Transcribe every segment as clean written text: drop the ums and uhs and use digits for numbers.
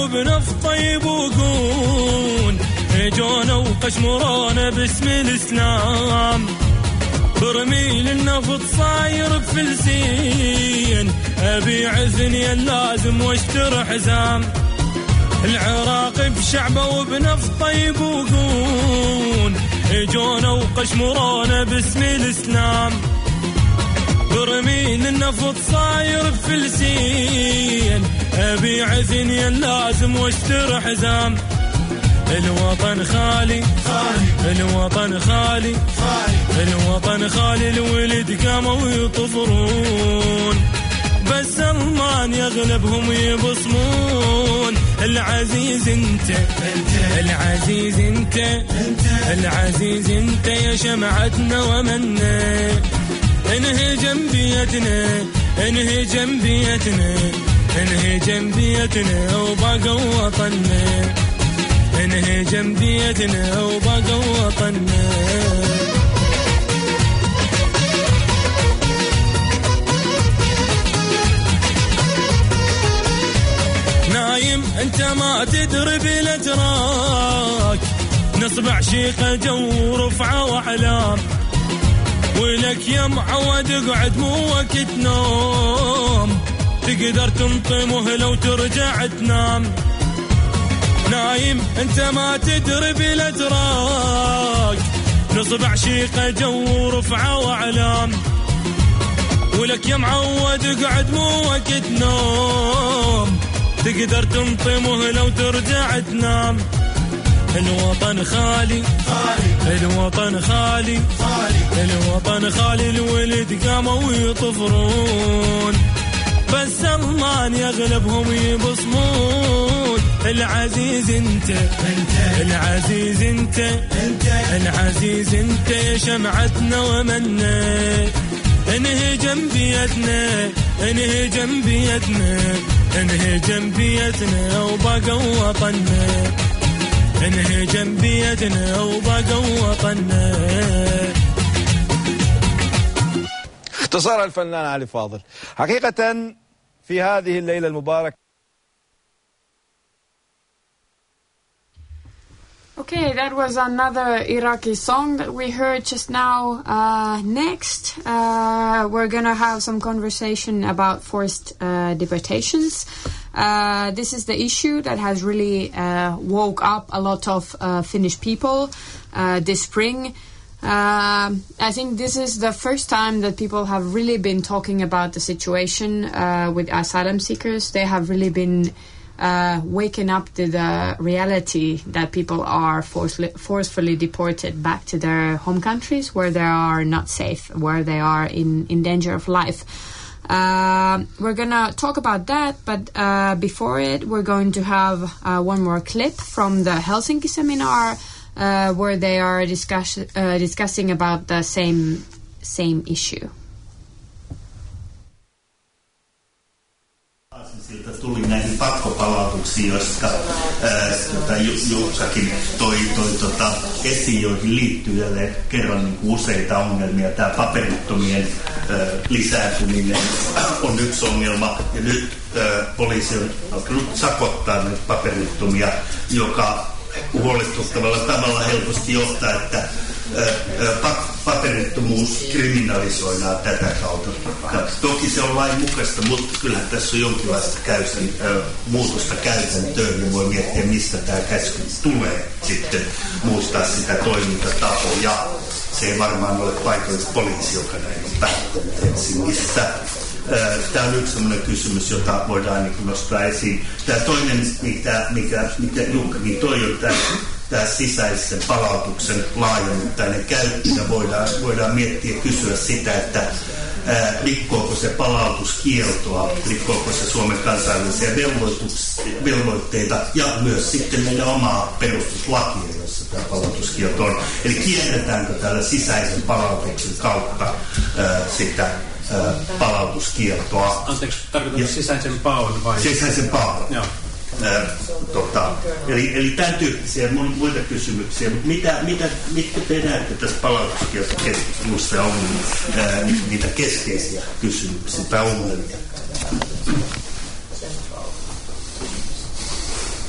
وبنفط يبوقون جونا وقشمرونا باسم الإسلام برميل النفط صاير بفلسين أبيع ثنيا لازم واشتر حزام العراق بشعبه وبنفط يبوقون جونا وقشمرونا باسم الإسلام برميل النفط صاير بفلسين أبيع ثنيا لازم واشتر حزام الوطن خالي الوطن خالي الوطن خالي الولد قاموا يطفرون بس الله يغلبهم يبصمون العزيز انت العزيز انت العزيز انت يا شمعتنا ومنا انهي جنبيتنا انهي جنبيتنا انهي جنبيتنا وبقى وطننا انهي جنبيتنا وبقى وطننا نايم انت ما تدري بالاتراك نصب عشيقه جو رفعه واحلام ولك يا معود اقعد مو وقت نوم تقدر تنطي مهله وترجع تنام نايم انت ما تدري بالاتراك نصب عشيقه جو رفعه واعلام ولك يا معود اقعد مو وقت نوم تقدر تنطي مهله وترجع تنام الوطن خالي الوطن خالي الوطن خالي الولد قاموا يطفرون بس الله يغلبهم يبصمون العزيز انت العزيز انت العزيز انت يا شمعتنا ومنا انهي جنبيتنا انهي جنبيتنا انهي جنبيتنا وبقى وطننا انهي جنبيتنا وبقى وطننا. اختصار الفنان علي فاضل. حقيقة في هذه الليلة المباركة. Okay, that was another Iraqi song that we heard just now. Next, we're going to have some conversation about forced deportations. This is the issue that has really woke up a lot of Finnish people this spring. I think this is the first time that people have really been talking about the situation with asylum seekers. They have really been waking up to the reality that people are forcefully deported back to their home countries where they are not safe, where they are in danger of life. We're going to talk about that, but before it, we're going to have one more clip from the Helsinki seminar where they are discussing about the same issue. Tuli näihin pakkopalautuksiin, joista Juksakin toi esiin, joihin liittyy jälleen kerran niin useita ongelmia. Tämä paperittomien lisääntyminen on yksi ongelma, ja nyt poliisi on alkanut sakottaa näitä paperittomia, joka huolestuttavalla tavalla helposti johtaa, että paperittomuus kriminalisoidaan tätä kautta. Toki se on lain mukaista, mutta kyllähän tässä on jonkinlaista muutosta käytäntöön ja voi miettiä, mistä tämä käsky tulee sitten muuttaa sitä toimintatapoja. Se ei varmaan ole paikallispoliisi, joka näin on päättänyt Helsingissä. Tämä on yksi sellainen kysymys, jota voidaan ainakin nostaa esiin. Tämä toinen, mikä Jukkakin toi, on tämä sisäisen palautuksen laajamittainen käyttö. Voidaan miettiä ja kysyä sitä, että rikkooko se palautuskieltoa, rikkooko se Suomen kansainvälisiä velvoitteita ja myös sitten meidän omaa perustuslakia, jossa tämä palautuskielto on. Eli kierretäänkö tällä sisäisen palautuksen kautta sitä palautuskieltoa. Anteeksi, tarkoitatko sisäisen paon vai? Sisäisen paon. Joo. Eli tämän tyyppisiä muita kysymyksiä, mutta mitkä te näette tässä palautuskieltokeskustelussa on niitä keskeisiä kysymyksiä tai ongelmia?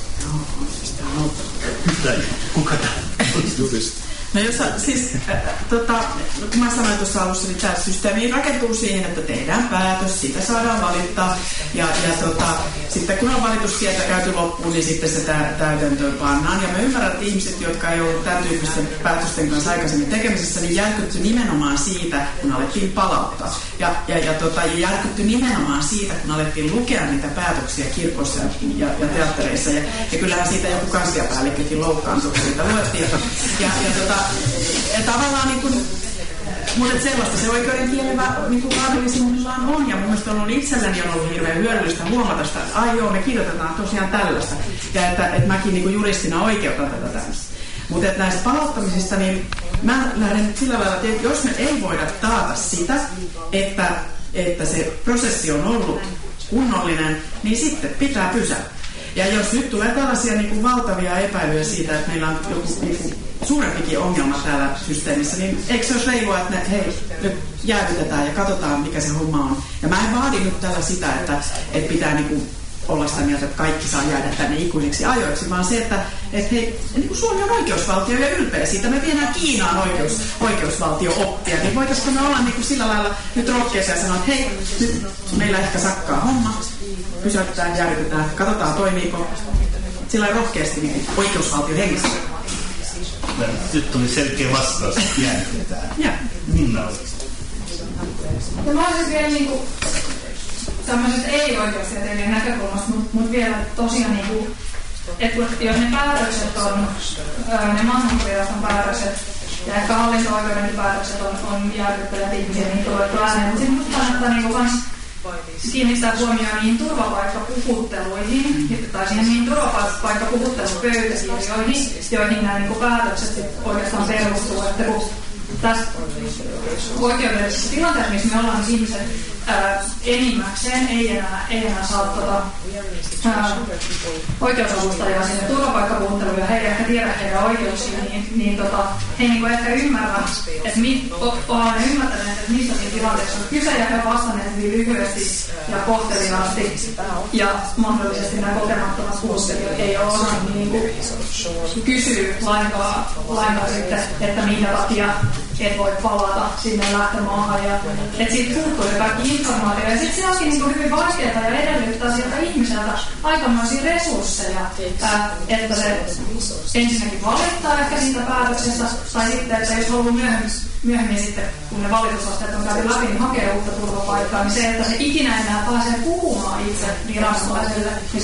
Kuka tämä? No jos siis, kun mä sanoin tuossa alussa, niin tämä systeemi rakentuu siihen, että tehdään päätös, siitä saadaan valittaa ja sitten kun on valitus sieltä käyty loppuun, niin sitten se täytäntöön pannaan. Ja mä ymmärrän, että ihmiset, jotka ei ollut tämän tyyppisten päätösten kanssa aikaisemmin tekemisissä, niin järkytty nimenomaan siitä, kun alettiin palauttaa. Ja järkytty nimenomaan siitä, kun alettiin lukea niitä päätöksiä kirkossa ja teattereissa. Ja kyllähän siitä joku kansliapäällikkökin loukkaantui, kun siitä luettiin. Ja tavallaan niin kuin, mutta sellaista se oikeuden kielevä niin kaapelisimmillaan on. Ja mun mielestä on ollut itselläni on ollut hirveän hyödyllistä huomata sitä, että ai joo, me kirjoitetaan tosiaan tällaista. Ja että mäkin niin kuin juristina oikeutan tätä tämmöistä. Mutta näistä palauttamisista, niin mä lähden nyt sillä lailla, että jos me ei voida taata sitä, että se prosessi on ollut kunnollinen, niin sitten pitää pysäyttää. Ja jos nyt tulee tällaisia niin kuin valtavia epäilyjä siitä, että meillä on joku niin kuin suurempikin ongelma täällä systeemissä, niin eikö se olisi reilua, että nyt jäädytetään ja katsotaan, mikä se homma on. Ja mä en vaadi nyt tällä sitä, että pitää niin kuin olla sitä mieltä, että kaikki saa jäädä tänne ikuisiksi ajoiksi, vaan se, että hei, niin kuin Suomi on oikeusvaltio ja ylpeä siitä. Me viedään Kiinaan oikeusvaltio-oppia, niin voitaisiko me olla niin kuin sillä lailla nyt rohkeassa ja sanoa, että hei, nyt meillä ehkä sakkaa homma, pysäytetään, järjestetään, katsotaan toimiiko sillä rohkeasti niin oikeusvaltion hengessä. Nyt tuli selkeä vastaus, että järjestetään. Minna oli. Ja mä olisin vielä niinku tämmöisestä ei-oikeustieteellinen näkökulmasta, mutta vielä tosiaan niinku, että jos ne päätökset on, ne maahanmuuttoviraston päätökset ja ehkä hallinto-oikeudenkin päätökset on järkyttävät ihmisiä, niin tulee ääneen. Mutta sitten musta kannattaa niinku kans kiinnittää huomioon niihin turvapaikkapuhutteluihin tai siihen niihin turvapaikkapuhuttelupöytäkirjoihin, joihin nämä niinku päätökset oikeastaan perustuu. Että kun tässä oikeudellisessa tilanteessa, missä me ollaan, niin ihmiset enimmäkseen ei enää saa oikeusavustajaa sinne turvapaikkapuhutteluun ja he eivät ehkä tiedä heidän oikeuksia, niin he niinku ehkä ymmärrä, että ollaan ymmärtäneet, että mistä siinä tilanteessa on kyse ja he vastanneet hyvin lyhyesti ja kohteliaasti ja mahdollisesti nämä kokemattomat puhustelijat ei ole osannut niin kysyä lainkaan sitten, että minkä takia et voi palata sinne lähtömaahan ja että siitä puuttuu se kaikki informaatio ja sitten se onkin niin hyvin vaikeaa ja edellyttää sieltä ihmiseltä aikamoisia resursseja, että se ensinnäkin valittaa ehkä siitä päätöksestä tai sitten, että jos haluaa myöhemmin sitten, kun ne valitusasteet on käyty läpi, niin hakee uutta turvapaikkaa, niin se, että se ikinä enää pääsee puhumaan itse viranomaiselle, niin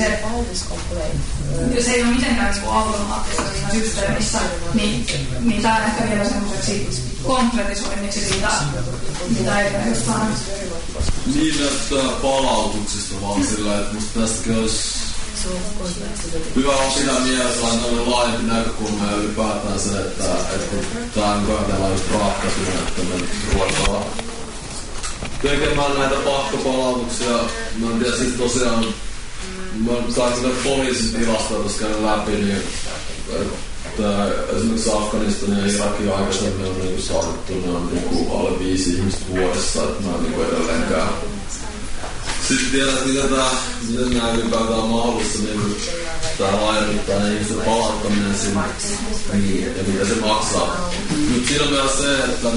se ei ole mitenkään niin automaattista siinä systeemissä, niin tämä ehkä vielä semmoiseksi konkretisoinniksi siitä, mitä ei just saada. Niin, että palautuksista vaan sillä, että musta tästäkin olisi hyvä on sitä mielessä on laajempi näkökulma ja ylipäätään se, että tämä on kohdalla just ratkaisuja, että me ruvetaan tekemään näitä pakkopalautuksia. Mä en tiedä, siis tosiaan mä sain sitä poliisitilastoa tuossa käydä läpi, niin esimerkiksi Afganistan ja Irakin aikaisemmin on niinku saatettu, ne on niinku alle 5 ihmistä vuodessa, että mä en niinku edelleenkään. Sitten tiedät, miten nämä ylipäätään on mahdollista, niin tämä laajennuttaa ihmisten palauttaminen sinne ja mitä se maksaa. Mutta siinä on vielä se, että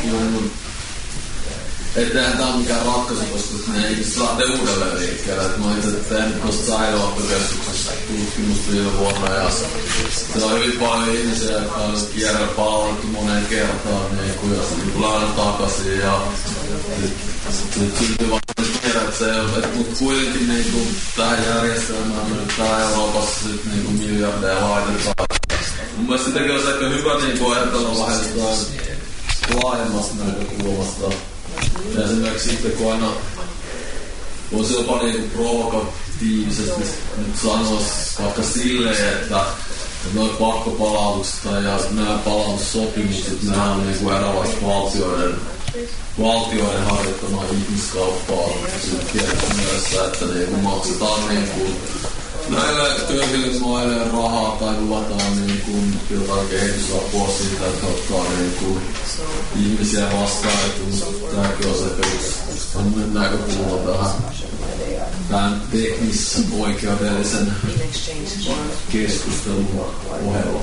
eihän tämä ole mikään ratkaisu, koska ne ihmiset lähtee uudelleen liikkeelle. Mä itse tehnyt tuosta säilövappikeskuksessa tutkimusta viime vuonna ja siellä on hyvin paljon ihmisiä, jotka on kierrellä palautettu moneen kertaan ja sitten lähdön takaisin ja nyt syntyy vaan mutta kuitenkin niinku tähän järjestelmään me nyt täällä Euroopassa sit niinku miljardeja laitetaan. Mun mielestä sitäkin olisi ehkä hyvä niinku ajatella vähän laajemmasta näkökulmasta. Ja esimerkiksi sitten kun aina voisi jopa niinku provokatiivisesti nyt sanoisi vaikka silleen, että noi pakkopalautukset ja nämä palautussopimukset, nämä on niinku eräänlaista valtioiden harjoittamaa ihmiskauppaa tietysti mielessä, että niinku maksetaan niinku näille työfilmoille rahaa tai luvataan niin kuin jotain kehitysapua siitä, että ottaa niin kuin ihmisiä vastaan. Tämäkin on se perus näkökulma tähän teknisen oikeudellisen keskustelun ohella.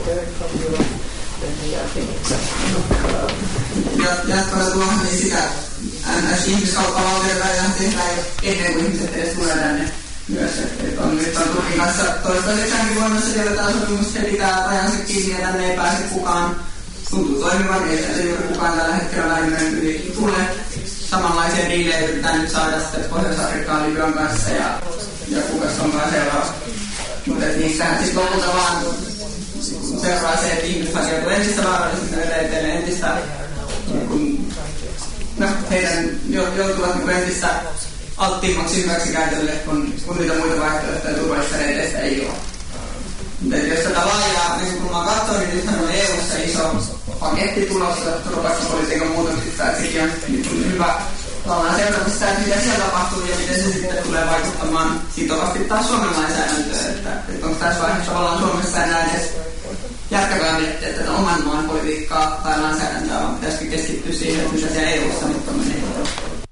Jatkona tuohon, niin sitä NS-ihmiskauppavaltioita tehdään ennen kuin ihmiset edes tulee tänne myös. Nyt on Turkin kanssa toistaiseksi voimassa vielä tämä sopimus, he pitää rajansa kiinni ja tänne ei pääse kukaan. Tuntuu toimivan, ei juuri kukaan tällä hetkellä Välimeren ylikin tule. Samanlaisia diilejä yritetään nyt saada sitten Pohjois-Afrikkaan Libyan kanssa ja kukas onkaan seuraava. Mutta niissähän sitten lopulta vaan seuraa se, että ihmiset joutuu entistä vaarallisista eteen entistä heidän joutuvat entistä alttiimmaksi hyväksikäytölle, kun niitä muita vaihtoehtoja turvallisista reiteistä ei ole. Mutta jos tätä laajaa näkökulmaa katsoo, niin nythän on EU:ssa iso paketti tulossa turvapaikkapolitiikan muutoksista, että sekin on hyvä tavallaan seurata sitä, että mitä siellä tapahtuu ja miten se sitten tulee vaikuttamaan sitovasti taas Suomen lainsäädäntöön, että onko tässä vaiheessa tavallaan Suomessa enää edes järkevää miettiä tätä oman maan politiikkaa tai lainsäädäntöä, vaan pitäisikö keskittyä siihen, että mitä siellä EU:ssa nyt on mennyt.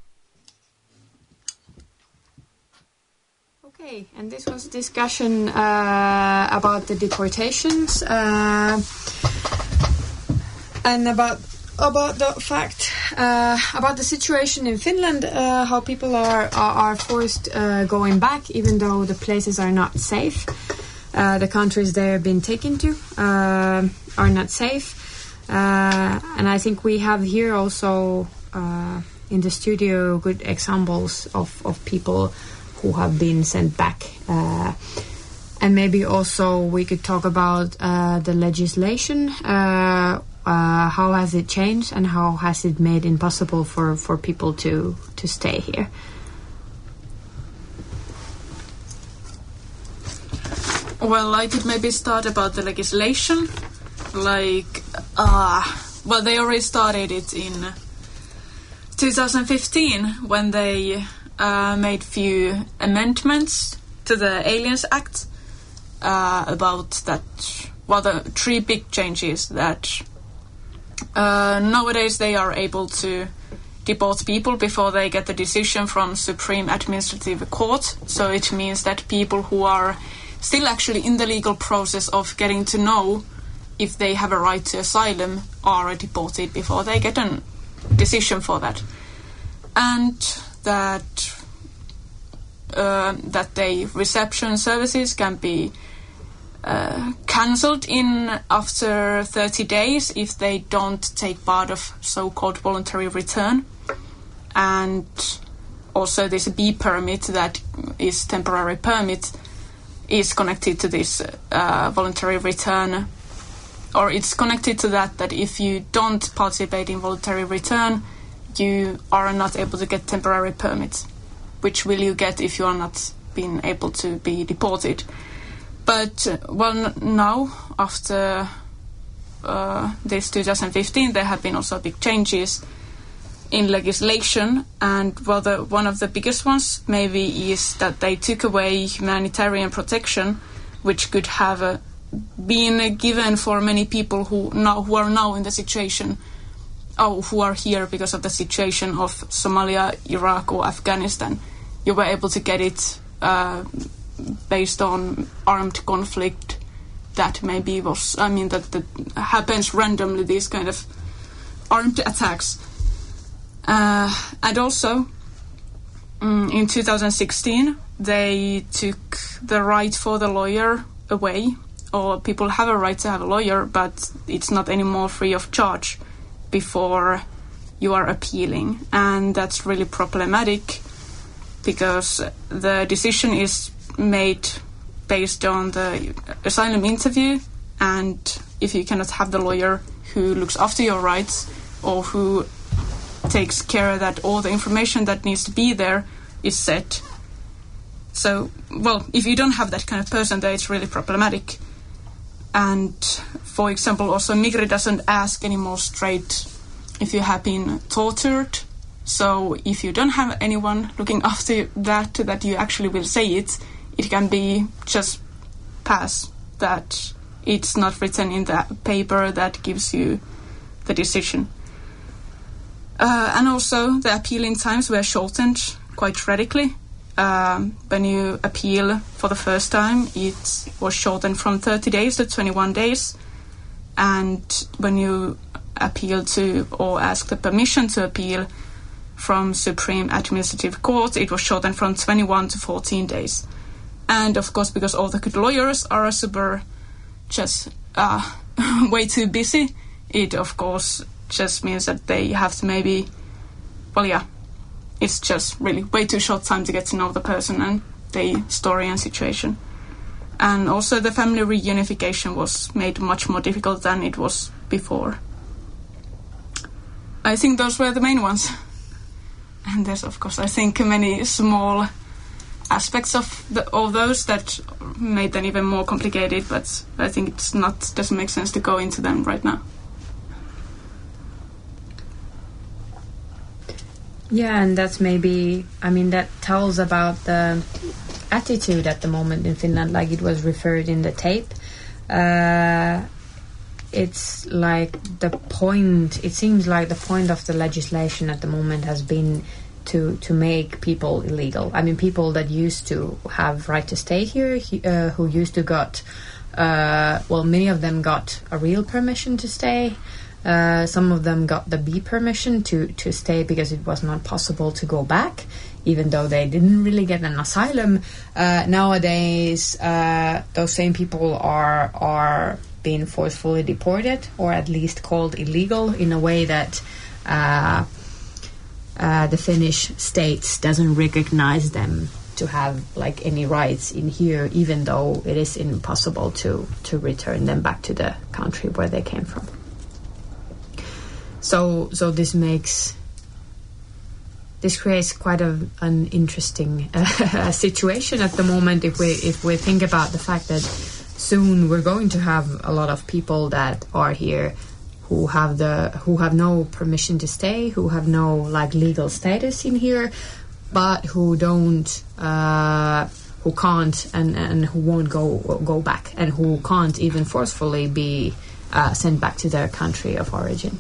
Okay, and this was a discussion about the deportations and about the fact about the situation in Finland, how people are forced going back even though the places are not safe. The countries they have been taken to are not safe, and I think we have here also in the studio good examples of people who have been sent back, and maybe also we could talk about the legislation. How has it changed, and how has it made it impossible for people to stay here? Well, I could maybe start about the legislation. Well, they already started it in 2015 when they made few amendments to the Aliens Act about that. Well, the three big changes that nowadays they are able to deport people before they get the decision from Supreme Administrative Court. So it means that people who are still actually in the legal process of getting to know if they have a right to asylum are deported before they get a decision for that. And that their reception services can be cancelled after 30 days if they don't take part of so-called voluntary return. And also this B permit that is temporary permit is connected to this voluntary return, or it's connected to that if you don't participate in voluntary return, you are not able to get temporary permits, which will you get if you are not being able to be deported. But, well, now, after this 2015, there have been also big changes in legislation, and, well, one of the biggest ones maybe is that they took away humanitarian protection, which could have been given for many people who are now in the situation, who are here because of the situation of Somalia, Iraq, or Afghanistan. You were able to get it based on armed conflict that maybe that happens randomly, these kind of armed attacks. And also, in 2016, they took the right for the lawyer away, or people have a right to have a lawyer, but it's not anymore free of charge before you are appealing. And that's really problematic because the decision is made based on the asylum interview, and if you cannot have the lawyer who looks after your rights or who takes care that all the information that needs to be there is set. So, well, if you don't have that kind of person, then it's really problematic. And, for example, also Migri doesn't ask anymore straight if you have been tortured. So if you don't have anyone looking after that you actually will say it it can be just pass that it's not written in the paper that gives you the decision. And also the appealing times were shortened quite radically. When you appeal for the first time, it was shortened from 30 days to 21 days. And when you appeal to or ask the permission to appeal from Supreme Administrative Court, it was shortened from 21 to 14 days. And of course, because all the good lawyers are super just way too busy, it of course just means that they have to maybe, it's just really way too short time to get to know the person and their story and situation. And also the family reunification was made much more difficult than it was before. I think those were the main ones. And there's, of course, I think many small aspects of all those that made them even more complicated, but I think doesn't make sense to go into them right now. Yeah, and that's maybe, that tells about the attitude at the moment in Finland, like it was referred in the tape. It's like it seems like the point of the legislation at the moment has been to make people illegal. People that used to have right to stay here, who used to got, many of them got a real permission to stay. Some of them got the B permission to stay because it was not possible to go back, even though they didn't really get an asylum. Nowadays, those same people are being forcefully deported, or at least called illegal, in a way that the Finnish state doesn't recognize them to have any rights in here, even though it is impossible to return them back to the country where they came from. So this creates quite an interesting situation at the moment if we think about the fact that soon we're going to have a lot of people that are here who have no permission to stay, who have no legal status in here, but who can't and who won't go back, and who can't even forcefully be sent back to their country of origin.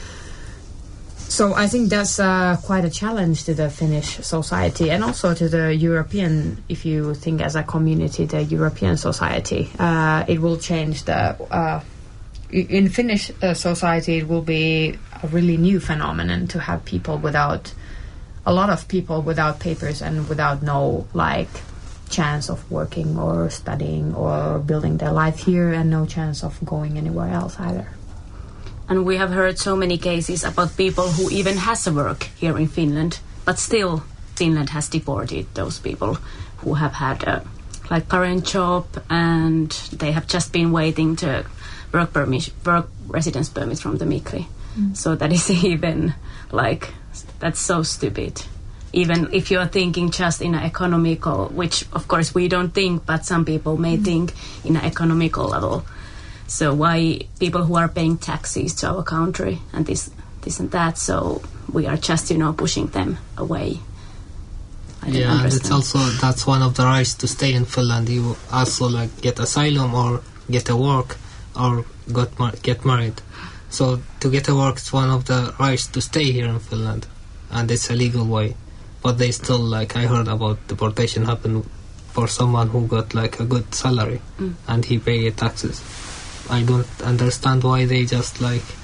So I think that's quite a challenge to the Finnish society, and also to the European, if you think as a community, the European society. It will change in Finnish society, it will be a really new phenomenon to have a lot of people without papers and without no chance of working or studying or building their life here, and no chance of going anywhere else either. And we have heard so many cases about people who even has a work here in Finland, but still Finland has deported those people who have had a current job, and they have just been waiting to work residence permit from the Migri. So that is even that's so stupid. Even if you are thinking just in an economical, which of course we don't think, but some people may think in an economical level. So why people who are paying taxes to our country and this and that, so we are just, pushing them away. Yeah, and it's also, that's one of the rights to stay in Finland. You also get asylum or get a work or get married. So to get a work is one of the rights to stay here in Finland, and it's a legal way. But they still, I heard about deportation happen for someone who got a good salary and he paid taxes. I don't understand why they just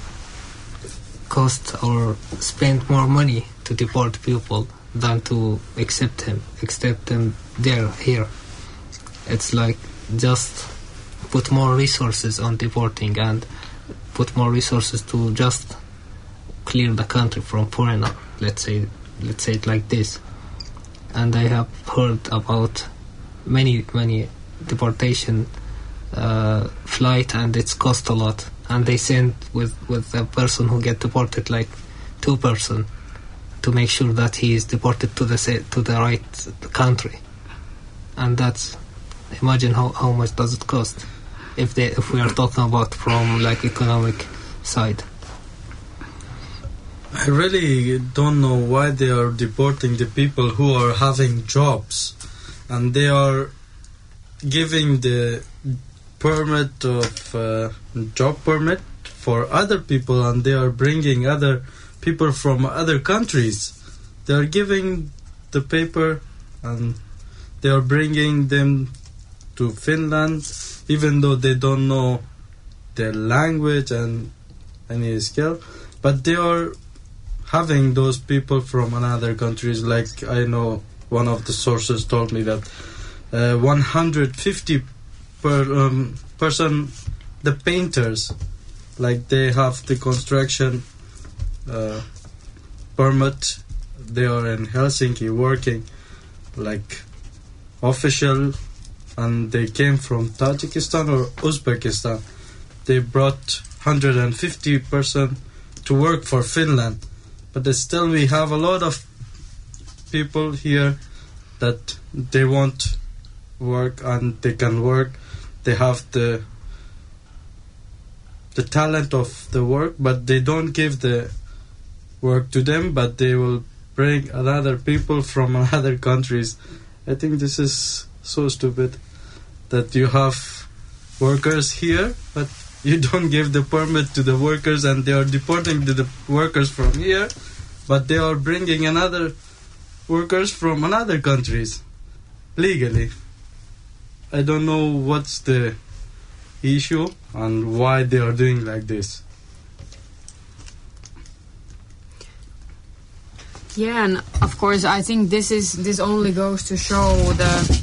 cost or spend more money to deport people than to accept them here. It's just put more resources on deporting and put more resources to just clear the country from foreigner. Let's say it like this. And I have heard about many deportation flight, and it's cost a lot, and they send with the person who get deported 2 person to make sure that he is deported to the right country. And that's, imagine how much does it cost if we are talking about from economic side. I really don't know why they are deporting the people who are having jobs, and they are giving the permit of job permit for other people, and they are bringing other people from other countries. They are giving the paper and they are bringing them to Finland, even though they don't know their language and any skill, but they are having those people from another countries. Like I know one of the sources told me that 150 person, the painters, like they have the construction permit. They are in Helsinki working like official, and they came from Tajikistan or Uzbekistan. They brought 150 person to work for Finland, but still we have a lot of people here that they want work and they can work. They have the talent of the work, but they don't give the work to them, but they will bring other people from other countries. I think this is so stupid that you have workers here, but you don't give the permit to the workers, and they are deporting the workers from here, but they are bringing another workers from another countries legally. I don't know what's the issue and why they are doing like this. Yeah, and of course I think this only goes to show the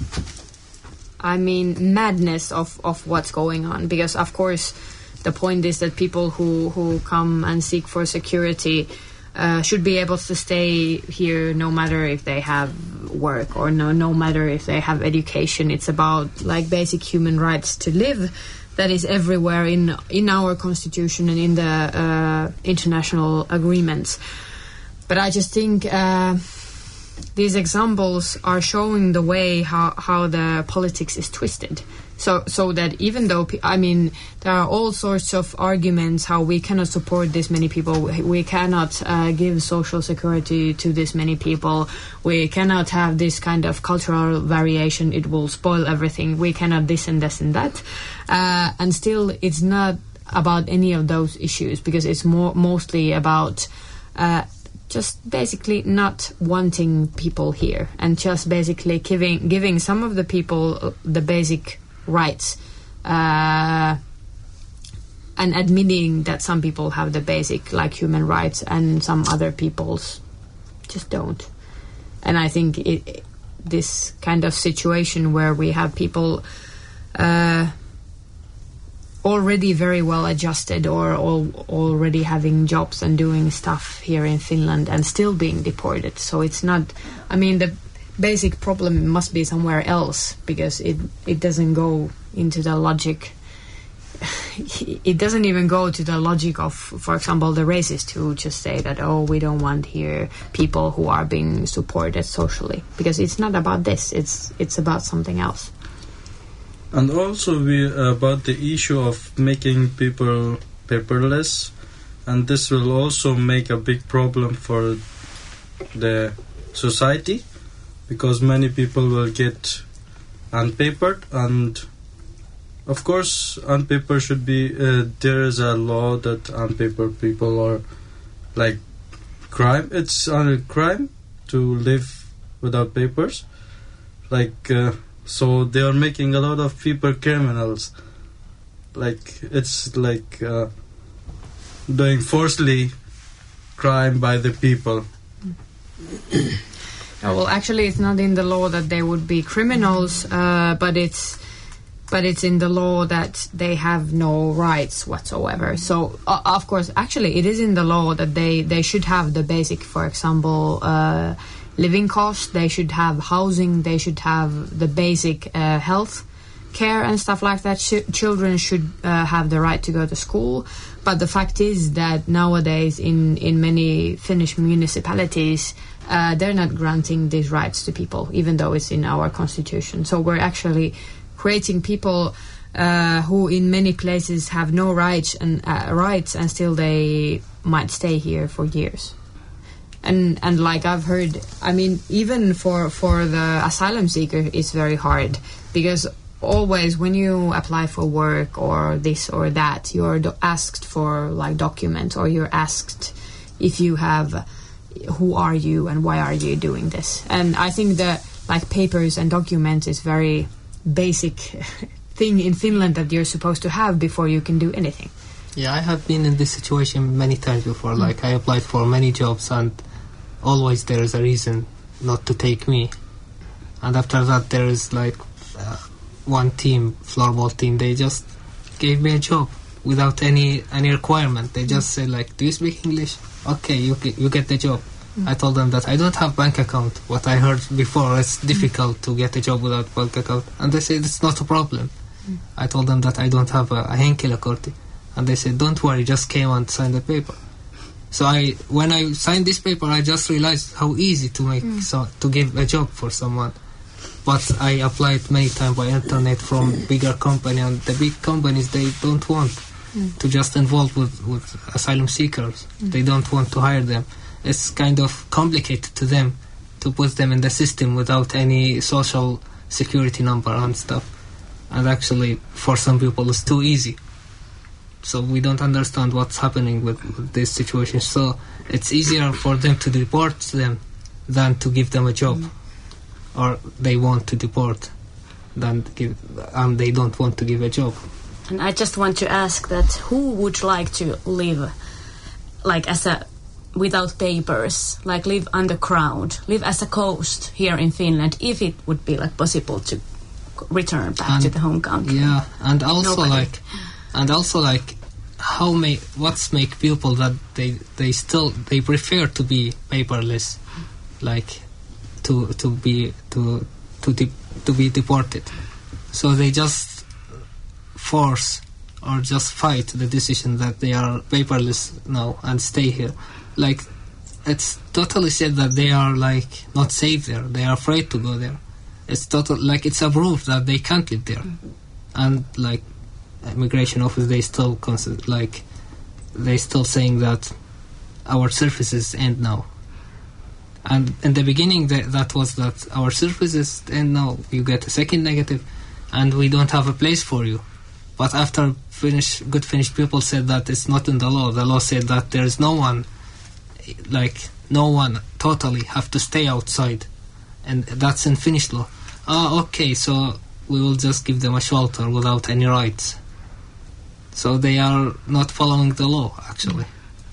madness of what's going on, because of course the point is that people who come and seek for security should be able to stay here no matter if they have work or no matter if they have education. It's about like basic human rights to live. That is everywhere in our constitution and in the international agreements. But I just think these examples are showing the way how the politics is twisted. So that even though, there are all sorts of arguments how we cannot support this many people, we cannot give social security to this many people, we cannot have this kind of cultural variation, it will spoil everything, we cannot this and this and that. And still it's not about any of those issues, because it's mostly about just basically not wanting people here, and just basically giving some of the people the basic rights, and admitting that some people have the basic like human rights and some other people's just don't. And I think this kind of situation where we have people already very well adjusted or already having jobs and doing stuff here in Finland and still being deported. So it's not, the basic problem must be somewhere else, because it doesn't go into the logic. It doesn't even go to the logic of, for example, the racists who just say that, we don't want here people who are being supported socially, because it's not about this, it's about something else. And also about the issue of making people paperless, and this will also make a big problem for the society, because many people will get unpapered, and of course unpapered should be, there is a law that unpapered people are like crime. It's a crime to live without papers, so they are making a lot of people criminals. It's like doing forcefully crime by the people. Well, actually, it's not in the law that they would be criminals, but it's in the law that they have no rights whatsoever. So, of course, actually, it is in the law that they should have the basic, for example, living costs, they should have housing, they should have the basic health care and stuff like that. Children should have the right to go to school. But the fact is that nowadays in many Finnish municipalities, they're not granting these rights to people, even though it's in our constitution. So we're actually creating people who in many places have no rights and still they might stay here for years. And like I've heard, even for the asylum seeker, it's very hard, because always when you apply for work or this or that, you're asked for like documents, or you're asked if you have, who are you and why are you doing this? And I think that like papers and documents is very basic thing in Finland that you're supposed to have before you can do anything. Yeah, I have been in this situation many times before. Like, I applied for many jobs and always there is a reason not to take me. And after that there is like one team, floorball team, they just gave me a job without any requirement. They just said like, do you speak English? Okay, you get the job. I told them that I don't have bank account. What I heard before, it's difficult to get a job without bank account. And they said it's not a problem. I told them that I don't have a henkilökortti. And they said, don't worry, just came and signed the paper. So when I signed this paper, I just realized how easy to make to give a job for someone. But I applied many times by internet from bigger company, and the big companies, they don't want to just involve with asylum seekers. They don't want to hire them. It's kind of complicated to them to put them in the system without any social security number and stuff. And actually, for some people, it's too easy. So we don't understand what's happening with this situation. So it's easier for them to deport them than to give them a job. Or they want to deport than and they don't want to give a job. And I just want to ask that who would like to live like without papers, like live underground, live as a ghost here in Finland, if it would be like possible to return back to the home country? Yeah, and also what's make people that they prefer to be paperless, like to be deported. So they just force or just fight the decision that they are paperless now and stay here. Like, it's totally said that they are like not safe there. They are afraid to go there. It's it's a proof that they can't live there. And like immigration office, they still saying that our services end now. And in the beginning, that was that our services end now. You get a second negative, and we don't have a place for you. But after good Finnish people said that it's not in the law. The law said that there is no one totally have to stay outside, and that's in Finnish law. Okay, so we will just give them a shelter without any rights. So they are not following the law, actually.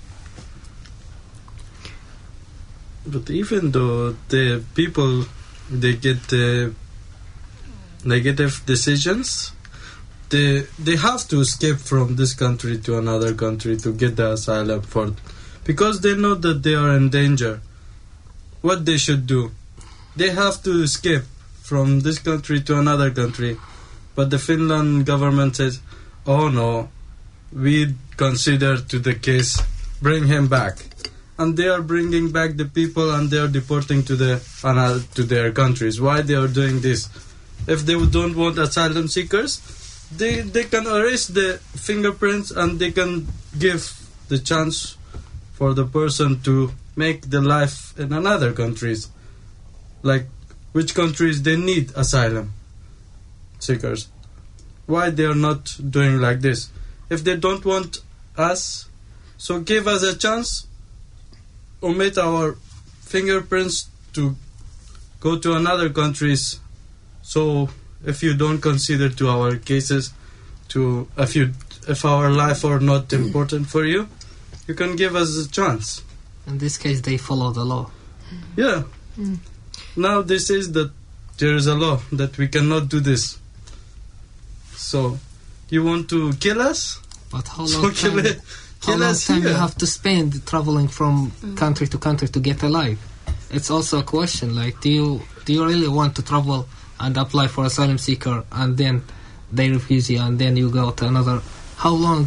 But even though the people, they get the negative decisions, they have to escape from this country to another country to get the asylum because they know that they are in danger. What they should do, they have to escape from this country to another country. But the Finland government says, oh no, we consider to the case, bring him back. And they are bringing back the people and they are deporting to their countries. Why they are doing this? If they don't want asylum seekers, they can erase the fingerprints and they can give the chance for the person to make the life in another countries. Like which countries they need asylum seekers. Why they are not doing like this? If they don't want us, so give us a chance. Omit our fingerprints to go to another countries. So if you don't consider to our cases, if our life are not important for you, you can give us a chance. In this case, they follow the law. Yeah. Now this is that there is a law that we cannot do this. So you want to kill us? But how long time you have to spend traveling from country to country to get alive? It's also a question. Like, do you really want to travel and apply for asylum seeker, and then they refuse you, and then you go to another? How long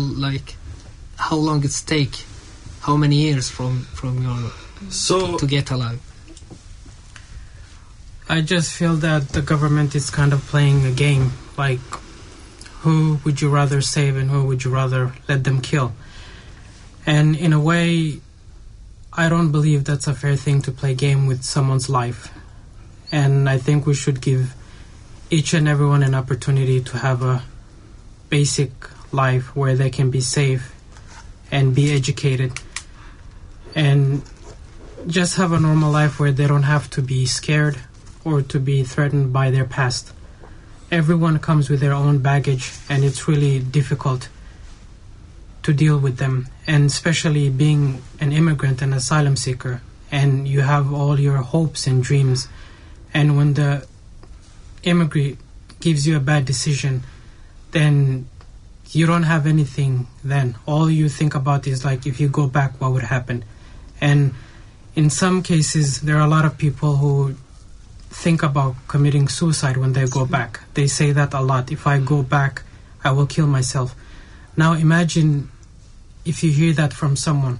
it's take? How many years from your to get alive? I just feel that the government is kind of playing a game. Like, who would you rather save and who would you rather let them kill? And in a way, I don't believe that's a fair thing to play game with someone's life. And I think we should give each and everyone an opportunity to have a basic life where they can be safe and be educated and just have a normal life where they don't have to be scared or to be threatened by their past. Everyone comes with their own baggage, and it's really difficult to deal with them, and especially being an immigrant and asylum seeker, and you have all your hopes and dreams, and when the immigrant gives you a bad decision, then you don't have anything then. All you think about is like, if you go back, what would happen? And in some cases, there are a lot of people who think about committing suicide when they go back. They say that a lot. If I go back, I will kill myself. Now imagine if you hear that from someone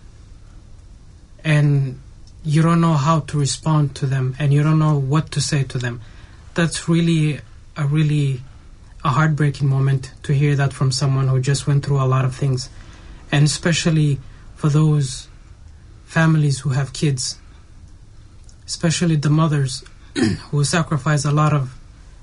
and you don't know how to respond to them and you don't know what to say to them. That's really a heartbreaking moment to hear that from someone who just went through a lot of things. And especially for those families who have kids, especially the mothers who sacrifice a lot of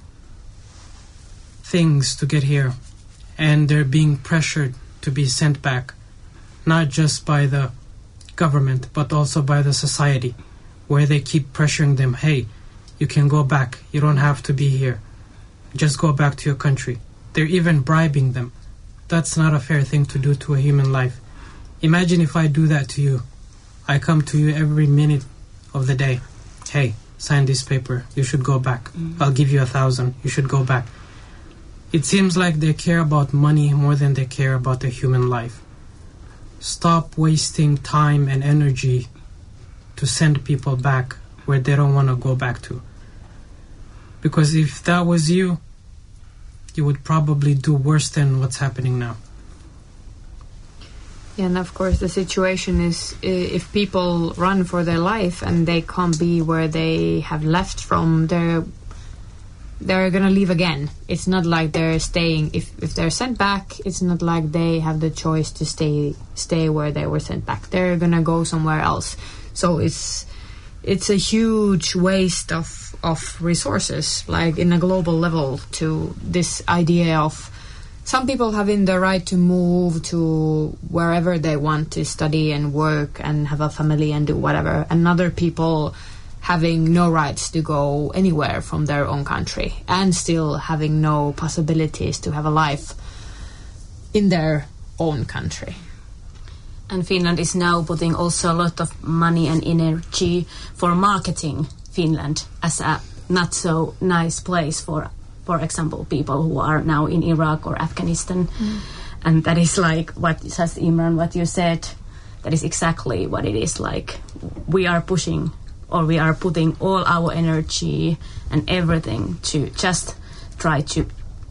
things to get here, and they're being pressured to be sent back, not just by the government but also by the society, where they keep pressuring them, hey, you can go back, you don't have to be here, just go back to your country. They're even bribing them. That's not a fair thing to do to a human life. Imagine if I do that to you. I come to you every minute of the day. Hey, sign this paper. You should go back. I'll give you 1,000. You should go back. It seems like they care about money more than they care about the human life. Stop wasting time and energy to send people back where they don't want to go back to. Because if that was you, you would probably do worse than what's happening now. Yeah, and of course the situation is, if people run for their life and they can't be where they have left from, they're going to leave again. It's not like they're staying. If they're sent back, it's not like they have the choice to stay where they were sent back. They're going to go somewhere else. So it's a huge waste of resources, like in a global level, to this idea of some people having the right to move to wherever they want to study and work and have a family and do whatever, and other people having no rights to go anywhere from their own country and still having no possibilities to have a life in their own country. And Finland is now putting also a lot of money and energy for marketing Finland as a not so nice place for example, people who are now in Iraq or Afghanistan. And that is like what says Imran, what you said, that is exactly what it is like. We are pushing, or we are putting all our energy and everything to just try to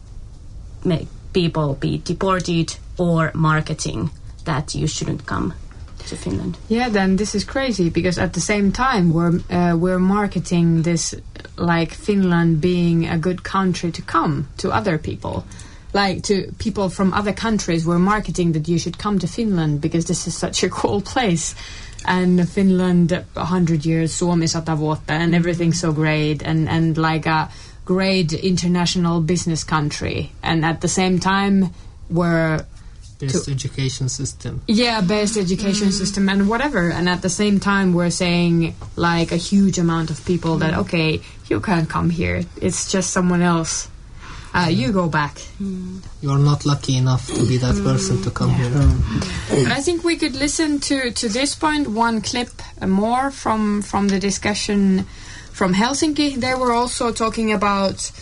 make people be deported, or marketing that you shouldn't come to Finland. Yeah, then this is crazy, because at the same time we're marketing this like Finland being a good country to come to other people. Like to people from other countries, we're marketing that you should come to Finland because this is such a cool place. And Finland, 100 years, Suomi 100 vuotta, and everything's so great, and like a great international business country. And at the same time, we're best education system. Yeah, best education system and whatever. And at the same time, we're saying like a huge amount of people that, okay, you can't come here. It's just someone else. You go back. You're not lucky enough to be that person to come here. And I think we could listen to this point one clip more from the discussion from Helsinki. They were also talking about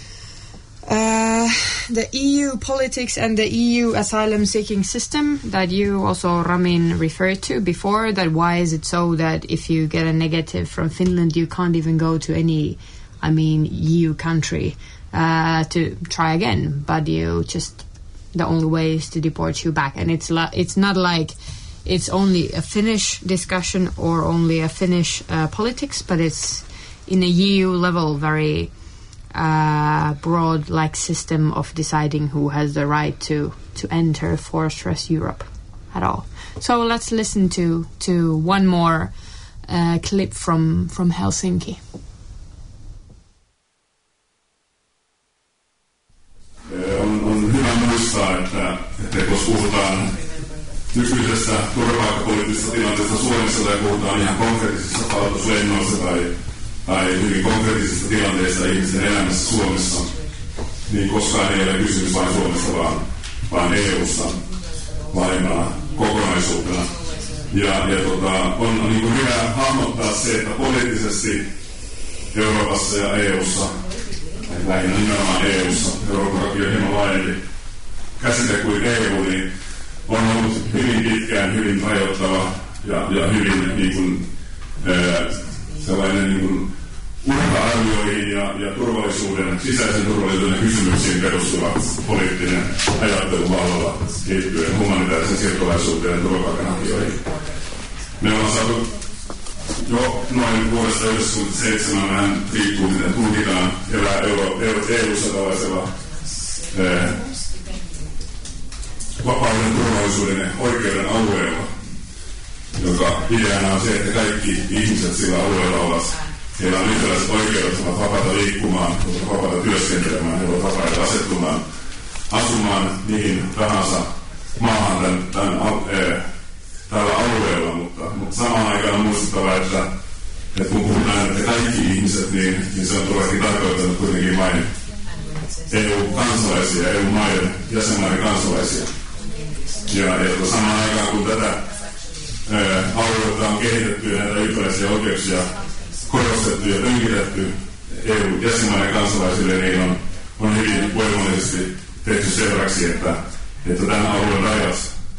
the EU politics and the EU asylum-seeking system that you also, Ramin, referred to before, that why is it so that if you get a negative from Finland, you can't even go to any, EU country to try again, but you just, the only way is to deport you back. And it's not like it's only a Finnish discussion or only a Finnish politics, but it's in a EU level very broad like system of deciding who has the right to enter fortress Europe at all. So let's listen to one more clip from Helsinki. Suomessa tai puhutaan ihan konkreettisista palautuslennoista tai hyvin konkreettisista tilanteista ihmisten elämässä Suomessa, niin koskaan ei ole kysymys vain Suomesta, vaan EU:sta laajempana kokonaisuutena. On niin kuin hyvä hahmottaa se, että poliittisesti Euroopassa ja EU:ssa, lähinnä nimenomaan EU:ssa, Euroopan on hieman laajempi käsite kuin EU, niin on ollut hyvin pitkään hyvin rajoittava ja hyvin niin kuin, sellainen niin kuin uhka-arvioihin ja turvallisuuden, sisäisen turvallisuuden kysymyksiin perustuva poliittinen ajattelu vallalla liittyen humanitaarisen siirtolaisuuteen ja turvapaikanhakijoihin. Me ollaan saatu jo noin vuodesta 1997 vähän riippuu, miten tulkitaan EU-ssa tällaisella vapauden, turvallisuuden ja oikeuden alueella, joka ideana on se, että kaikki ihmiset sillä alueella ovat. Heillä on yhtäläiset oikeudet, ovat vapaita liikkumaan, ovat vapaita työskentelemään, he ovat vapaita asettumaan, asumaan mihin tahansa maahan tällä alueella, mutta samaan aikaan on muistettava, että kun puhutaan, että kaikki ihmiset, niin se on todellakin tarkoittanut kuitenkin vain EU-kansalaisia, EU-maiden, jäsenmaiden kansalaisia. Ja samaan aikaan, kun tätä alueelta on kehitetty ja näitä yhtäläisiä oikeuksia korostettu ja pönkitetty EU-jäsenmaiden kansalaisille, niin on hyvin voimallisesti tehty selväksi, että tämän alueen rajat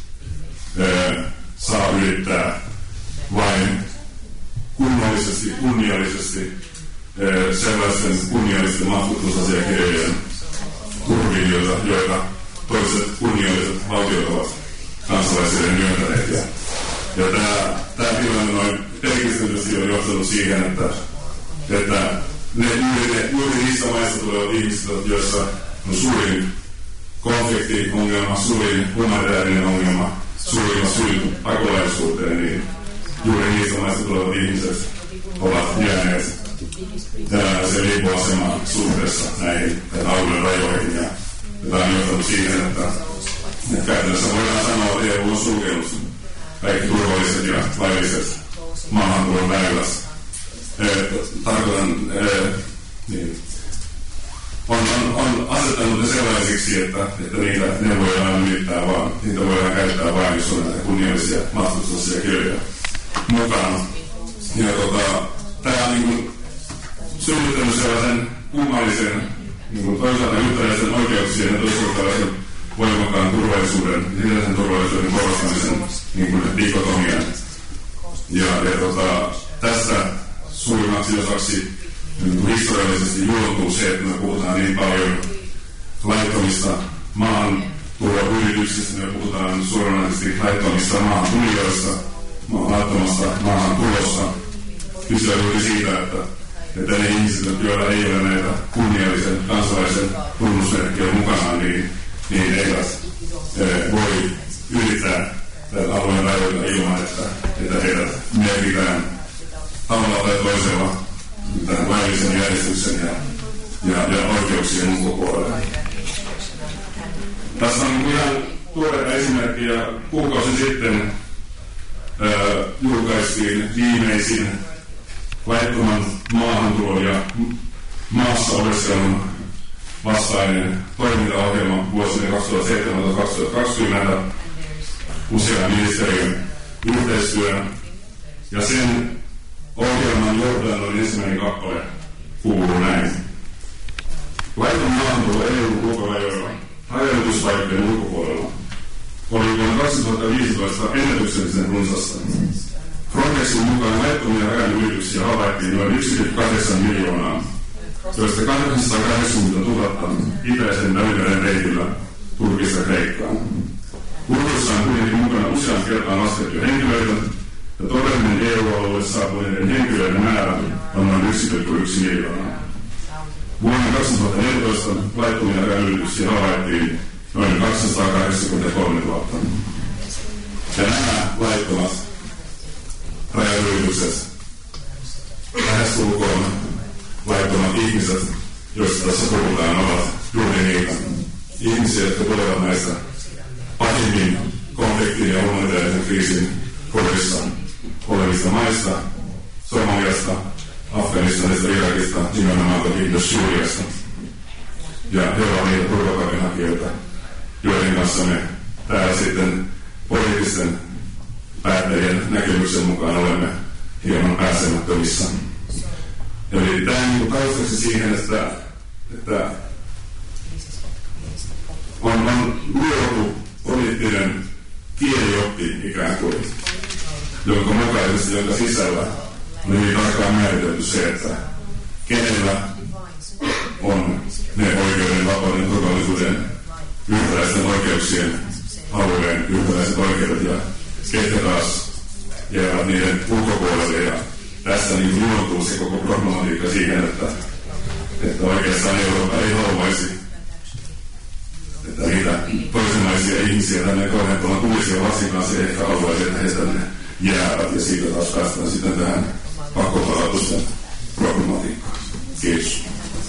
saa ylittää vain kunnollisesti, kunniallisesti sellaisten kunniallisten matkustusasiakirjojen turviin, joita toiset kunnialliset valtiot ovat kansalaisille myöntäneet. Ja tämä tilanne noin pelkistetysti on johtanut siihen, että juuri niistä maista tulevat ihmiset, joissa on suurin konflikti-ongelma, suurin humanitaarinen ongelma, suurin syy pakolaisuuteen, niin juuri niistä maista tulevat ihmiset ovat jääneet se liipuasemaan suhteessa näihin alueen rajoihin. Ja tämä on johtanut siihen, että käytännössä voidaan sanoa, että EU on sulkenut kaikki turvalliset ja lailliset maahantulon väylät. Tarkoitan, niin, on asettanut ne sellaisiksi, että ne voidaan ylittää vaan, niitä voidaan käyttää vain, jos on näitä kunniallisia matkustusasiakirjoja mukana. Ja tämä on niin synnyttänyt sellaisen kummallisen niin toisaalta yhtäläisen oikeuksien ja toisaalta tällaisen voimakkaan turvallisuuden ja sisäisen turvallisuuden korostamisen niin dikotomian. Ja tästä suurimmaksi osaksi niin historiallisesti juontuu se, että me puhutaan niin paljon laittomista maahantuloyrityksistä, me puhutaan suoranaisesti laittomista maahantulijoista, laittomasta maahantulosta. Kyse on juuri siitä, että ne ihmiset, joilla ei ole näitä kunniallisen kansalaisen tunnusmerkkejä mukanaan, niin eivät voi ylittää tätä alueen rajoita ilman, että heidät merkitään tavalla tai toisella tämän laillisen järjestyksen ja oikeuksien ulkopuolelle. Tässä on ihan tuoreita esimerkkiä. Kuukausi sitten julkaistiin viimeisin laittoman maahantulon ja maassa oleskelun vastainen toimintaohjelma vuosina 2017-2020 usean ministeriön yhteistyön. Ja sen ohjelman johdannon ensimmäinen kappale kuuluu näin. Laiton maahantulo EU-ulkorajoilla rajoituspaikkojen ulkopuolella oli vuonna 2015 ennätyksellisen runsasta. Frontexin mukaan laittomia rajanylityksiä havaittiin noin 1,8 miljoonaa, joista 880 000 itäisen Välimeren reitillä Turkista Kreikkaan. Luvuissa on kuitenkin mukana usean kertaan laskettuja henkilöitä, ja todellinen EU-alueelle saapuneiden henkilöiden määrä on noin 1,1 miljoonaa. Vuonna 2014 laittomia rajanylityksiä havaittiin noin 283 000. Ja nämä laittomat rajanylitykset, lähestulkoon laittomat ihmiset, joista tässä puhutaan, ovat juuri niitä ihmisiä, jotka tulevat näistä pahimmin konfliktin ja humanitaarisen kriisin kodissa olevista maista, Somaliasta, Afganistanista, Irakista, nimenomaan toki myös Syyriasta. Ja he ovat niitä turvapaikanhakijoita, joiden kanssa me täällä sitten poliittisten päättäjien näkemyksen mukaan olemme hieman pääsemättömissä. Eli tämä on niin taustaksi siihen, että on luotu poliittinen kielioppi ikään kuin, jonka mukaisesti, jonka sisällä on hyvin tarkkaan määritelty se, että kenellä on ne oikeuden, vapauden, turvallisuuden, yhtäläisten oikeuksien alueen yhtäläiset oikeudet ja ketkä taas jäävät niiden ulkopuolelle. Ja tässä niin juontuu se koko problematiikka siihen, että oikeastaan Eurooppa ei haluaisi, että niitä toisenlaisia ihmisiä tänne kohdentumaan tulisi ja varsinkaan se ehkä haluaisi, että he tänne jäävät ja siitä taas päästään sitten tähän pakkopalautusten problematiikkaan. Kiitos.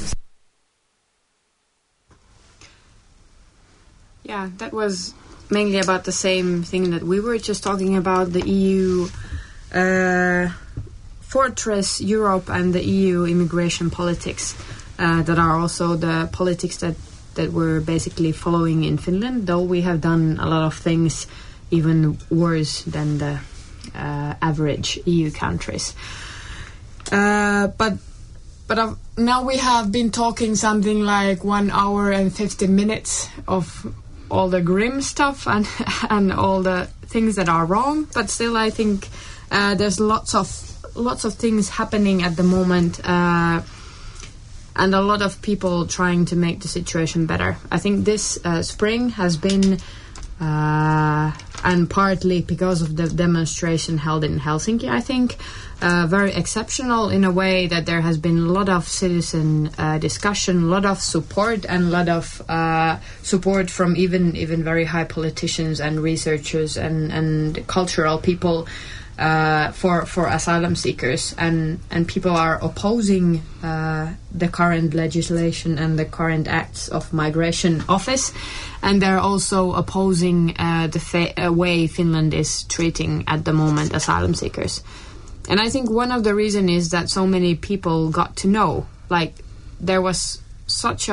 Yeah, that was mainly about the same thing that we were just talking about, the EU fortress Europe and the EU immigration politics that are also the politics that we're basically following in Finland, though we have done a lot of things even worse than the average EU countries. But now we have been talking something like 1 hour and 50 minutes of all the grim stuff and all the things that are wrong. But still, I think there's lots of things happening at the moment, and a lot of people trying to make the situation better. I think this spring has been, and partly because of the demonstration held in Helsinki, I think, very exceptional in a way that there has been a lot of citizen discussion, a lot of support, and a lot of support from even very high politicians and researchers and cultural people for asylum seekers, and people are opposing the current legislation and the current acts of Migration Office, and they're also opposing the way Finland is treating at the moment asylum seekers. And I think one of the reasons is that so many people got to know, like there was such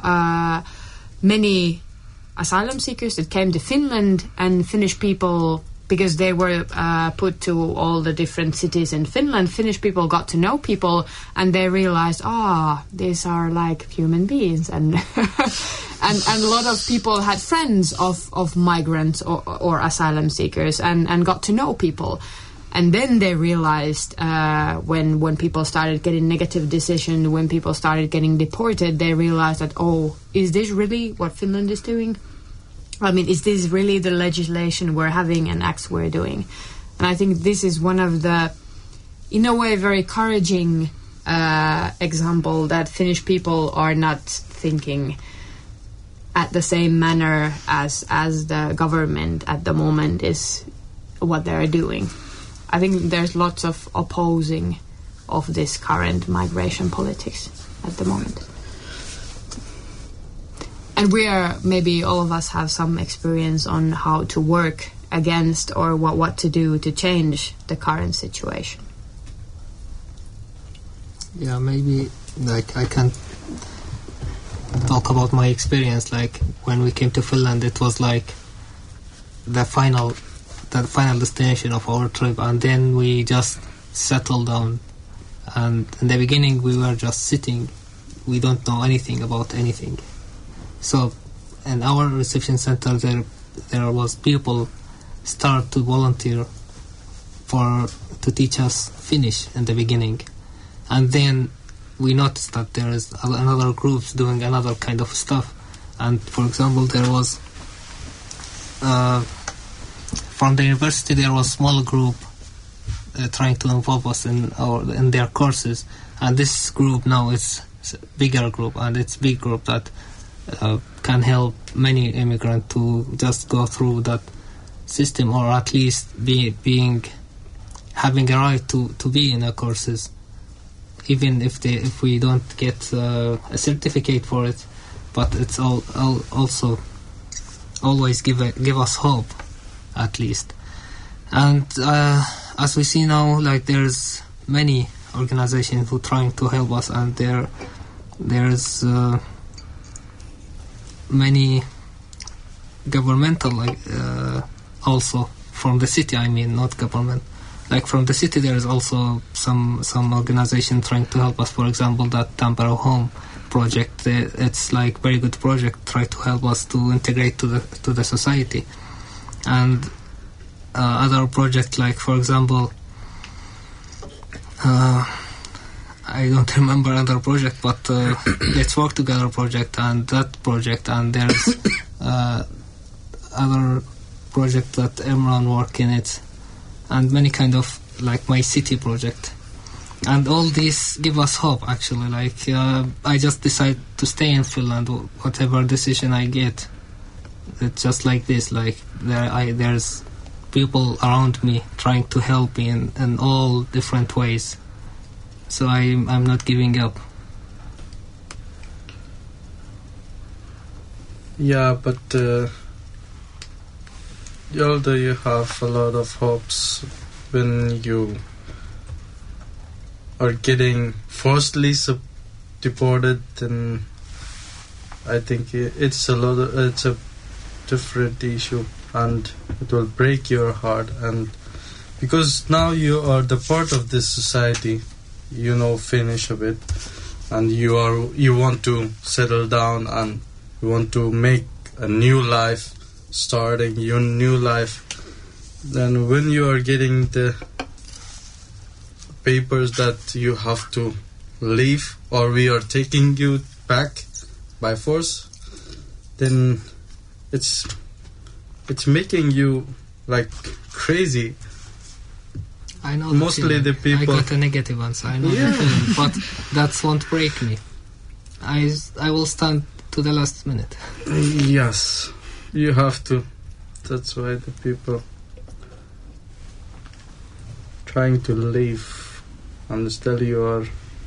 many asylum seekers that came to Finland, and Finnish people, because they were put to all the different cities in Finland, Finnish people got to know people, and they realized, these are like human beings, and and a lot of people had friends of migrants or asylum seekers, and got to know people. And then they realized when people started getting negative decisions, when people started getting deported, they realized that, is this really what Finland is doing? I mean, is this really the legislation we're having and acts we're doing? And I think this is one of the, in a way, very encouraging example that Finnish people are not thinking at the same manner as the government at the moment is what they're doing. I think there's lots of opposing of this current migration politics at the moment. And maybe all of us have some experience on how to work against or what to do to change the current situation. Yeah, maybe like I can talk about my experience. Like when we came to Finland, it was like the final destination of our trip, and then we just settled down. And in the beginning, we were just sitting. We don't know anything about anything. So, in our reception center, there was people start to volunteer to teach us Finnish in the beginning, and then we noticed that there is another groups doing another kind of stuff. And for example, there was from the university there was a small group trying to involve us in their courses, and this group now is a bigger group, and it's a big group that can help many immigrants to just go through that system, or at least having a right to be in the courses, even if we don't get a certificate for it. But it's also always give us hope, at least. And as we see now, like there's many organizations who trying to help us, and there's many governmental, like also from the city. I mean, not government. Like from the city, there is also some organization trying to help us. For example, that Tampere Home project. It's like very good project. Try to help us to integrate to the society. And other project, like for example, I don't remember other project, but Let's Work Together project and that project, and there's other project that Emran work in it, and many kind of like My City project. And all these give us hope, actually. Like I just decide to stay in Finland, whatever decision I get. It's just like this, like there's people around me trying to help me in all different ways. So I'm not giving up. Yeah, but although you have a lot of hopes when you are getting forcibly deported, then I think it's a different issue, and it will break your heart. And because now you are the part of this society, you know Finnish a bit, and you want to settle down and you want to make a new life, starting your new life. Then when you are getting the papers that you have to leave, or we are taking you back by force, then it's making you like crazy. I know mostly the people. I got a negative answer. I know the feeling, but that won't break me. I will stand to the last minute. Yes, you have to. That's why the people trying to leave and still you are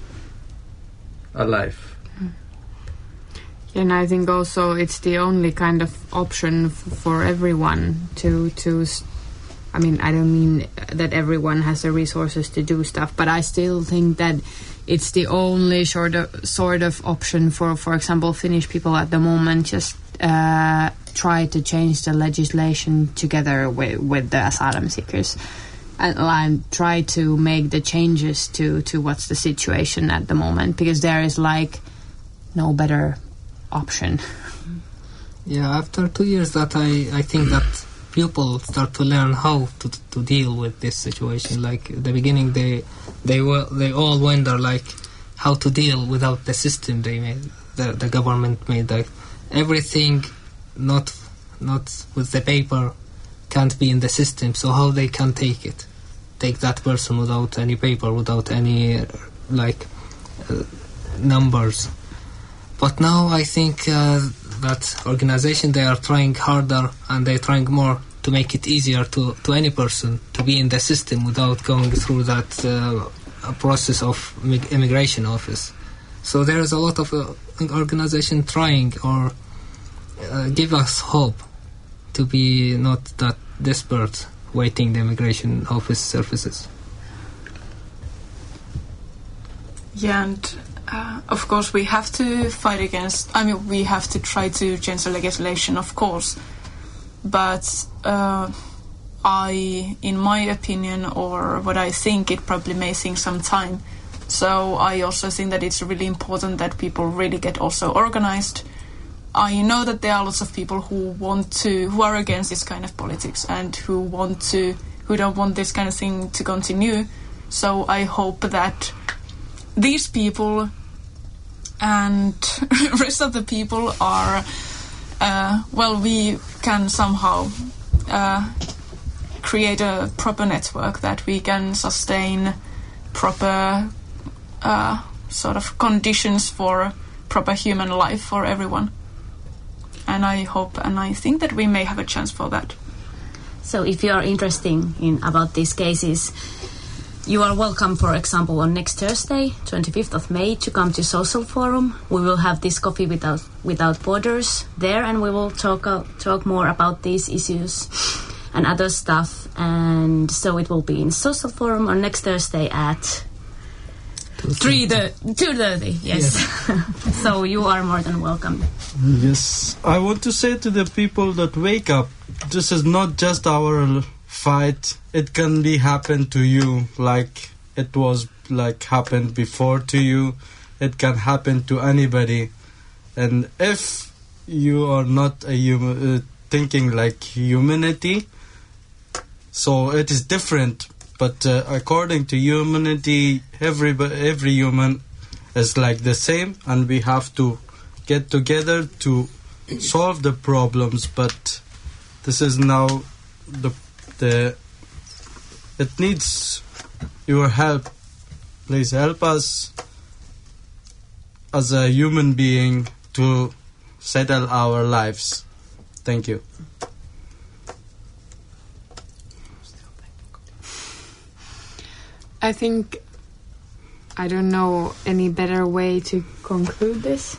alive. And I think also it's the only kind of option for everyone to I mean, I don't mean that everyone has the resources to do stuff, but I still think that it's the only sort of option for example, Finnish people at the moment. Just try to change the legislation together with the asylum seekers, and try to make the changes to what's the situation at the moment, because there is like no better option. Yeah, after 2 years that I think that people start to learn how to deal with this situation. Like at the beginning, they all wonder like how to deal without the system they made. The government made, like everything not with the paper can't be in the system. So how they can take that person without any paper, without any numbers. But now I think that organization, they are trying harder and they're trying more to make it easier to any person to be in the system without going through that process of immigration office. So there is a lot of organization trying or give us hope to be not that desperate waiting the immigration office services. Yeah, and of course we have to fight against, we have to try to change the legislation, of course, but in my opinion, or what I think, it probably may take some time. So I also think that it's really important that people really get also organized. I know that there are lots of people who are against this kind of politics and who don't want this kind of thing to continue. So I hope that these people and rest of the people are, we can somehow create a proper network that we can sustain proper sort of conditions for proper human life for everyone. And I hope and I think that we may have a chance for that. So if you are interested in about these cases, you are welcome, for example, on next Thursday, 25th of May, to come to Social Forum. We will have this Coffee Without Borders there, and we will talk more about these issues and other stuff. And so it will be in Social Forum on next Thursday at 2:30. Yes. So you are more than welcome. Yes, I want to say to the people that wake up, this is not just our fight. It can be happen to you, like it was like happened before to you. It can happen to anybody. And if you are not a human, thinking like humanity, so it is different. But according to humanity, every human is like the same, and we have to get together to solve the problems. But this is now it needs your help. Please help us as a human being to settle our lives. Thank you. I think I don't know any better way to conclude this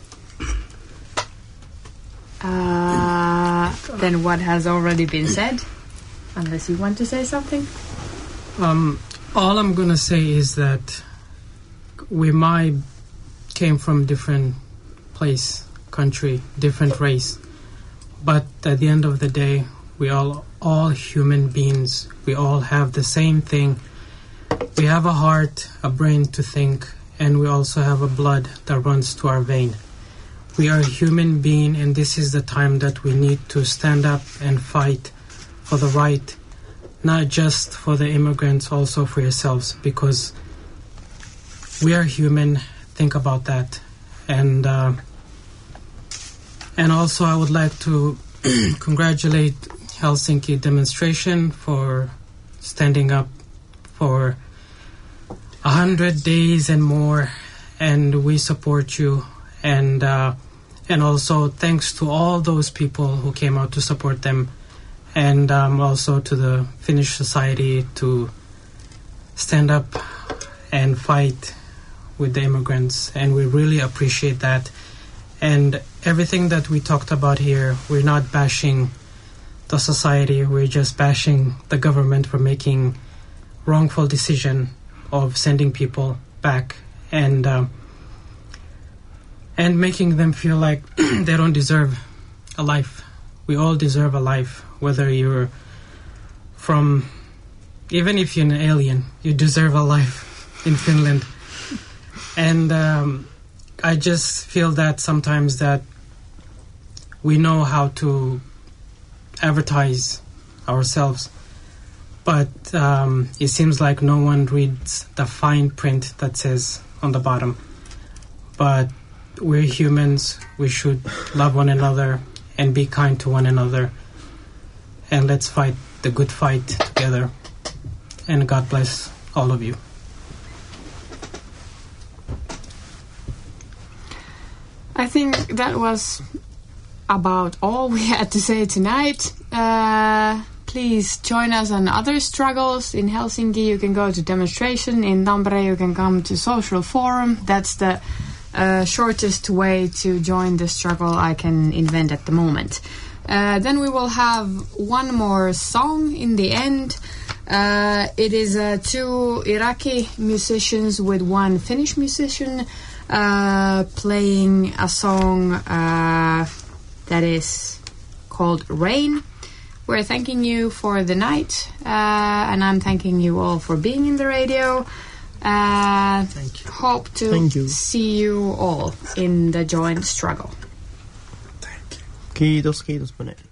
than what has already been said, unless you want to say something. All I'm gonna say is that we might came from different place, country, different race, but at the end of the day, we all human beings. We all have the same thing. We have a heart, a brain to think, and we also have a blood that runs to our vein. We are a human being, and this is the time that we need to stand up and fight for the right, not just for the immigrants, also for yourselves, because we are human. Think about that. And also I would like to congratulate Helsinki demonstration for standing up for 100 days and more, and we support you. And also thanks to all those people who came out to support them, and also to the Finnish society to stand up and fight with the immigrants, and we really appreciate that. And everything that we talked about here, we're not bashing the society, we're just bashing the government for making wrongful decision of sending people back and making them feel like they don't deserve a life. We all deserve a life, whether you're from, even if you're an alien, you deserve a life in Finland. And I just feel that sometimes that we know how to advertise ourselves, but it seems like no one reads the fine print that says on the bottom. But we're humans, we should love one another and be kind to one another, and let's fight the good fight together. And God bless all of you. I think that was about all we had to say tonight. Please join us on other struggles. In Helsinki, you can go to demonstration. In Tampere, you can come to Social Forum. That's the shortest way to join the struggle I can invent at the moment. Then we will have one more song in the end. It is 2 Iraqi musicians with 1 Finnish musician playing a song that is called Rain. We're thanking you for the night, and I'm thanking you all for being in the radio. Thank you. Hope to see you all in the joint struggle. Kiitos Pene.